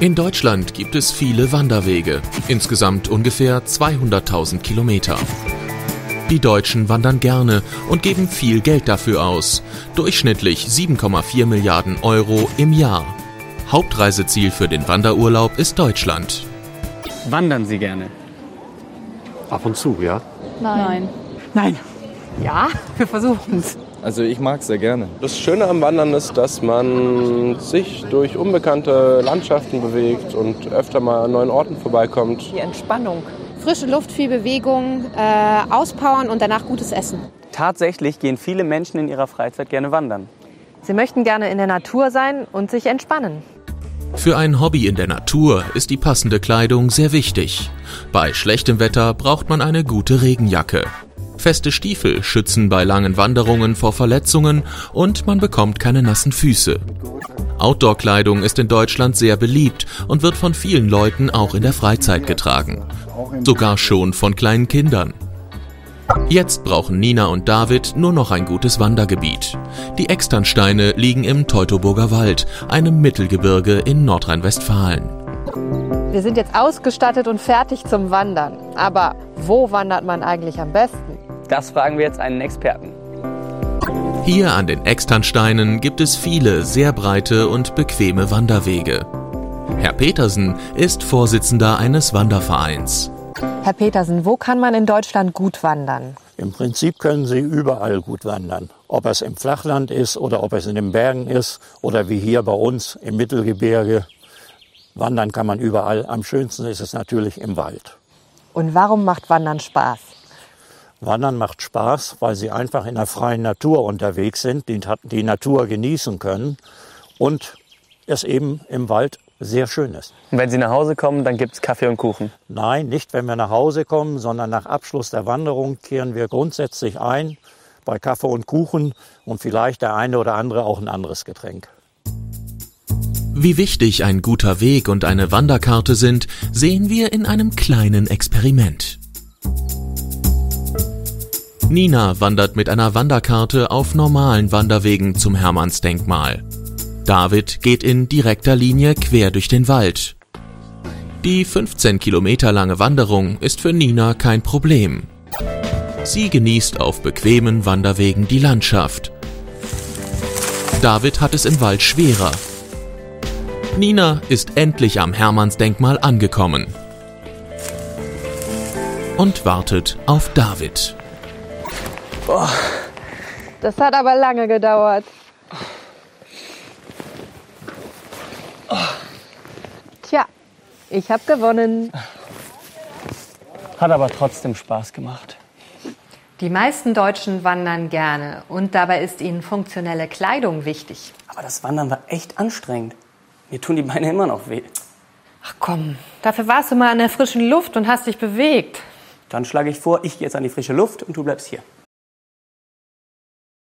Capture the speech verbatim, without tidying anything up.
In Deutschland gibt es viele Wanderwege, insgesamt ungefähr zweihunderttausend Kilometer. Die Deutschen wandern gerne und geben viel Geld dafür aus, durchschnittlich sieben Komma vier Milliarden Euro im Jahr. Hauptreiseziel für den Wanderurlaub ist Deutschland. Wandern Sie gerne? Ab und zu, ja. Nein. Nein. Ja, wir versuchen es. Also ich mag es sehr gerne. Das Schöne am Wandern ist, dass man sich durch unbekannte Landschaften bewegt und öfter mal an neuen Orten vorbeikommt. Die Entspannung. Frische Luft, viel Bewegung, äh, auspowern und danach gutes Essen. Tatsächlich gehen viele Menschen in ihrer Freizeit gerne wandern. Sie möchten gerne in der Natur sein und sich entspannen. Für ein Hobby in der Natur ist die passende Kleidung sehr wichtig. Bei schlechtem Wetter braucht man eine gute Regenjacke. Feste Stiefel schützen bei langen Wanderungen vor Verletzungen und man bekommt keine nassen Füße. Outdoor-Kleidung ist in Deutschland sehr beliebt und wird von vielen Leuten auch in der Freizeit getragen. Sogar schon von kleinen Kindern. Jetzt brauchen Nina und David nur noch ein gutes Wandergebiet. Die Externsteine liegen im Teutoburger Wald, einem Mittelgebirge in Nordrhein-Westfalen. Wir sind jetzt ausgestattet und fertig zum Wandern. Aber wo wandert man eigentlich am besten? Das fragen wir jetzt einen Experten. Hier an den Externsteinen gibt es viele sehr breite und bequeme Wanderwege. Herr Petersen ist Vorsitzender eines Wandervereins. Herr Petersen, wo kann man in Deutschland gut wandern? Im Prinzip können Sie überall gut wandern. Ob es im Flachland ist oder ob es in den Bergen ist oder wie hier bei uns im Mittelgebirge. Wandern kann man überall. Am schönsten ist es natürlich im Wald. Und warum macht Wandern Spaß? Wandern macht Spaß, weil Sie einfach in der freien Natur unterwegs sind, die, die Natur genießen können und es eben im Wald sehr schön ist. Und wenn Sie nach Hause kommen, dann gibt es Kaffee und Kuchen? Nein, nicht wenn wir nach Hause kommen, sondern nach Abschluss der Wanderung kehren wir grundsätzlich ein bei Kaffee und Kuchen und vielleicht der eine oder andere auch ein anderes Getränk. Wie wichtig ein guter Weg und eine Wanderkarte sind, sehen wir in einem kleinen Experiment. Nina wandert mit einer Wanderkarte auf normalen Wanderwegen zum Hermannsdenkmal. David geht in direkter Linie quer durch den Wald. Die fünfzehn Kilometer lange Wanderung ist für Nina kein Problem. Sie genießt auf bequemen Wanderwegen die Landschaft. David hat es im Wald schwerer. Nina ist endlich am Hermannsdenkmal angekommen und wartet auf David. Oh. Das hat aber lange gedauert. Tja, ich habe gewonnen. Hat aber trotzdem Spaß gemacht. Die meisten Deutschen wandern gerne und dabei ist ihnen funktionelle Kleidung wichtig. Aber das Wandern war echt anstrengend. Mir tun die Beine immer noch weh. Ach komm, dafür warst du mal an der frischen Luft und hast dich bewegt. Dann schlage ich vor, ich gehe jetzt an die frische Luft und du bleibst hier.